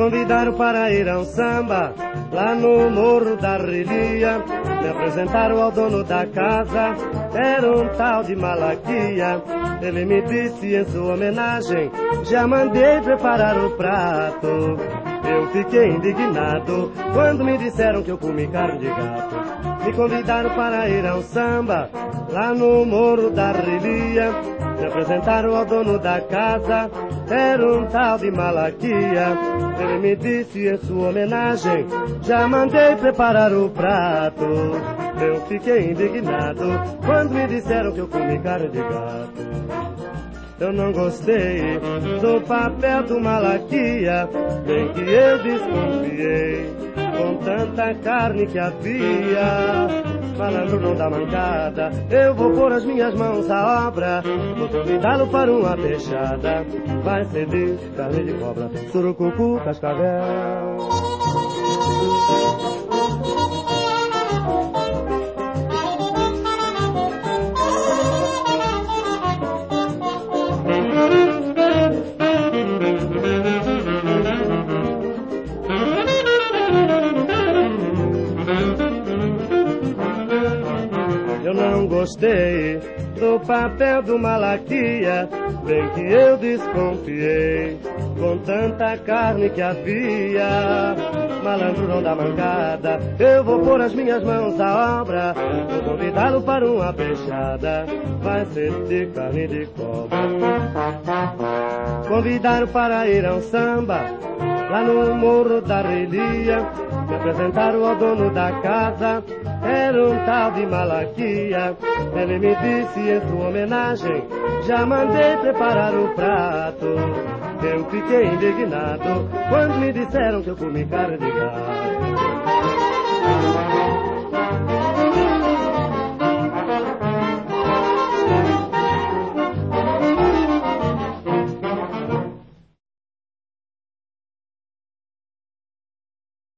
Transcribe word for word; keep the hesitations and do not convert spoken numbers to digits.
convidaram para ir a um samba lá no Morro da Relia. Me apresentaram ao dono da casa, era um tal de Malaquia. Ele me disse em sua homenagem, já mandei preparar o prato. Eu fiquei indignado quando me disseram que eu comi carne de gato. Me convidaram para ir a um samba lá no Morro da Relia. Me apresentaram ao dono da casa, era um tal de Malaquia. Ele me disse em sua homenagem, já mandei preparar o prato. Eu fiquei indignado quando me disseram que eu comi carne de gato. Eu não gostei do papel do Malaquia, bem que eu desconfiei com tanta carne que havia. Malandro não dá mancada, eu vou pôr as minhas mãos à obra. Vou convidá-lo para uma peixada, vai ser de carne de cobra, surucucu, cascavel. Eu não gostei do papel do Malaquia, bem que eu desconfiei com tanta carne que havia. Malandro não dá mancada, eu vou pôr as minhas mãos à obra. Vou convidá-lo para uma peixada, vai ser de carne de cobra. Convidaram para ir a um samba lá no Morro da Relia. Me apresentaram ao dono da casa, era um tal de Malaquia. Ele me disse em sua homenagem, já mandei preparar o prato. Eu fiquei indignado quando me disseram que eu comi carne de gato.